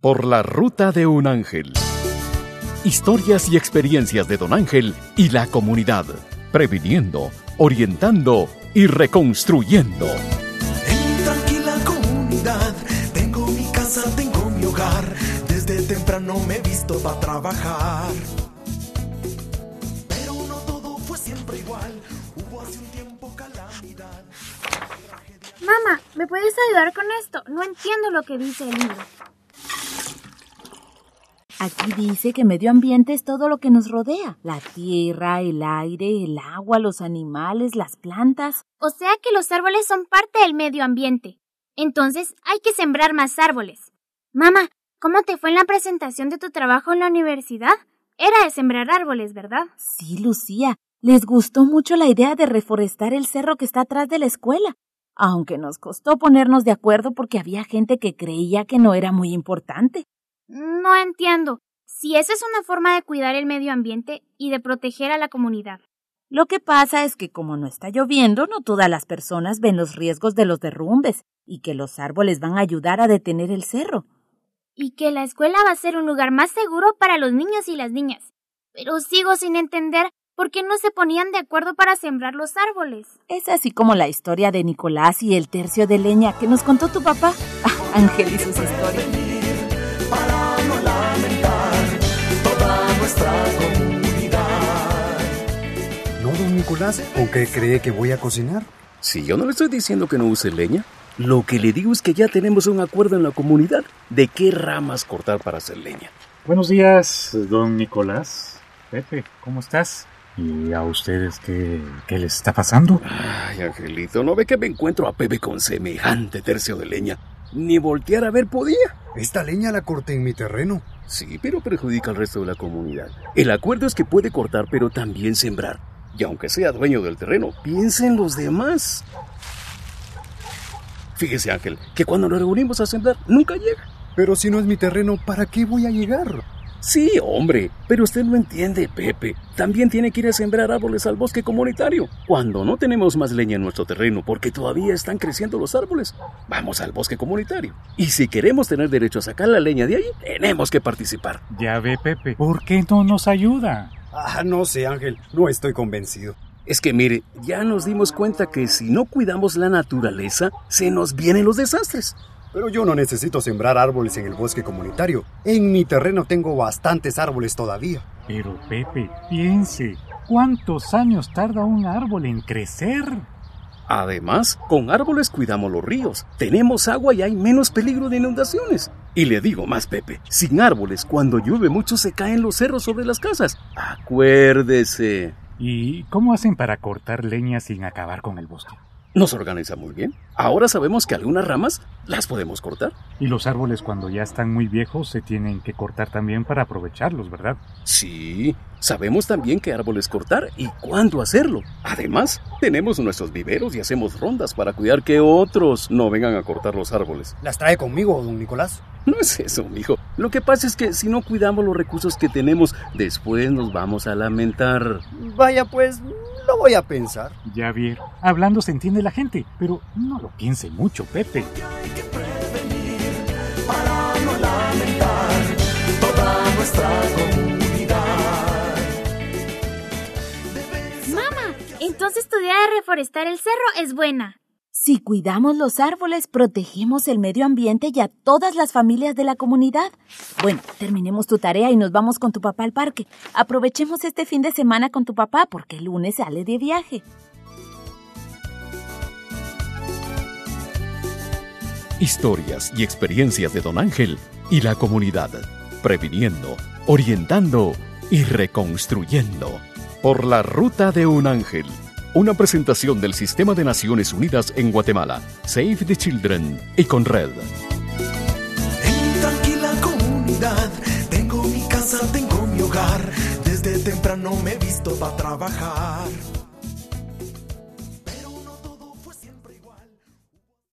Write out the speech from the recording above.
Por la ruta de un ángel. Historias y experiencias de Don Ángel y la comunidad. Previniendo, orientando y reconstruyendo. En mi tranquila comunidad tengo mi casa, tengo mi hogar. Desde temprano me he visto para trabajar. Pero no todo fue siempre igual. Hubo hace un tiempo calamidad. Mamá, ¿me puedes ayudar con esto? No entiendo lo que dice el libro. Aquí dice que medio ambiente es todo lo que nos rodea. La tierra, el aire, el agua, los animales, las plantas. O sea que los árboles son parte del medio ambiente. Entonces hay que sembrar más árboles. Mamá, ¿cómo te fue en la presentación de tu trabajo en la universidad? Era de sembrar árboles, ¿verdad? Sí, Lucía. Les gustó mucho la idea de reforestar el cerro que está atrás de la escuela. Aunque nos costó ponernos de acuerdo porque había gente que creía que no era muy importante. No entiendo. Si esa es una forma de cuidar el medio ambiente y de proteger a la comunidad. Lo que pasa es que como no está lloviendo, no todas las personas ven los riesgos de los derrumbes y que los árboles van a ayudar a detener el cerro. Y que la escuela va a ser un lugar más seguro para los niños y las niñas. Pero sigo sin entender por qué no se ponían de acuerdo para sembrar los árboles. Es así como la historia de Nicolás y el tercio de leña que nos contó tu papá. Ángel y sus historias. Para no lamentar toda nuestra comunidad. ¿No, don Nicolás? ¿O qué cree que voy a cocinar? Si yo no le estoy diciendo que no use leña, lo que le digo es que ya tenemos un acuerdo en la comunidad de qué ramas cortar para hacer leña. Buenos días, don Nicolás. Pepe, ¿cómo estás? ¿Y a ustedes qué les está pasando? Ay, Angelito, ¿no ve que me encuentro a Pepe con semejante tercio de leña? Ni voltear a ver podía. Esta leña la corté en mi terreno. Sí, pero perjudica al resto de la comunidad. El acuerdo es que puede cortar, pero también sembrar. Y aunque sea dueño del terreno, piensa en los demás. Fíjese, Ángel, que cuando nos reunimos a sembrar, nunca llega. Pero si no es mi terreno, ¿para qué voy a llegar? Sí, hombre, pero usted no entiende, Pepe. También tiene que ir a sembrar árboles al bosque comunitario. Cuando no tenemos más leña en nuestro terreno porque todavía están creciendo los árboles, vamos al bosque comunitario. Y si queremos tener derecho a sacar la leña de ahí, tenemos que participar. Ya ve, Pepe, ¿por qué no nos ayuda? No sé, Ángel, no estoy convencido. Es que mire, ya nos dimos cuenta que si no cuidamos la naturaleza, se nos vienen los desastres. Pero yo no necesito sembrar árboles en el bosque comunitario. En mi terreno tengo bastantes árboles todavía. Pero, Pepe, piense, ¿cuántos años tarda un árbol en crecer? Además, con árboles cuidamos los ríos, tenemos agua y hay menos peligro de inundaciones. Y le digo más, Pepe, sin árboles, cuando llueve mucho se caen los cerros sobre las casas. Acuérdese. ¿Y cómo hacen para cortar leña sin acabar con el bosque? Nos organizamos bien. Ahora sabemos que algunas ramas las podemos cortar. Y los árboles cuando ya están muy viejos se tienen que cortar también para aprovecharlos, ¿verdad? Sí, sabemos también qué árboles cortar y cuándo hacerlo. Además, tenemos nuestros viveros y hacemos rondas para cuidar que otros no vengan a cortar los árboles. ¿Las trae conmigo, don Nicolás? No es eso, mijo. Lo que pasa es que si no cuidamos los recursos que tenemos, después nos vamos a lamentar. Vaya, pues, lo voy a pensar. Ya vieron, hablando se entiende la gente, pero no lo piense mucho, Pepe. Hay que prevenir para no lamentar toda nuestra comunidad. Mamá, entonces tu idea de reforestar el cerro es buena. Si cuidamos los árboles, protegemos el medio ambiente y a todas las familias de la comunidad. Bueno, terminemos tu tarea y nos vamos con tu papá al parque. Aprovechemos este fin de semana con tu papá porque el lunes sale de viaje. Historias y experiencias de Don Ángel y la comunidad. Previniendo, orientando y reconstruyendo. Por la ruta de un ángel. Una presentación del Sistema de Naciones Unidas en Guatemala, Save the Children y Conred. En mi tranquila comunidad tengo mi casa, tengo mi hogar. Desde temprano me he visto para trabajar.